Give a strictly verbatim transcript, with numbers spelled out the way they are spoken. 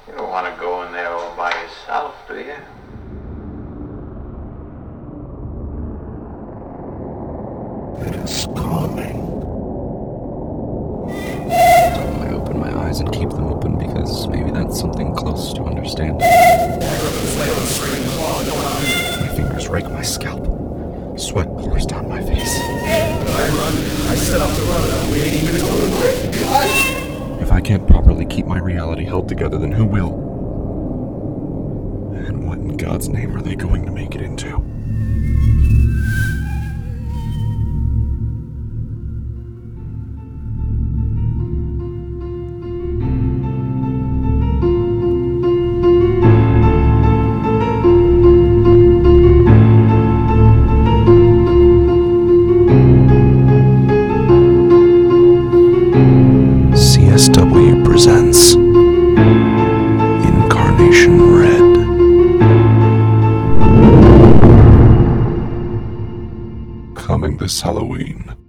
You don't want to go in there all by yourself, do you? It is calming. I open my eyes and keep them open because maybe that's something close to understanding. My fingers rake my scalp. Sweat pours down my face. I run. I set out to run. We ain't even going quick. If I can't properly keep my reality held together, then who will? And what in God's name are they going to make it into? C S W presents Incarnation Red. Coming this Halloween.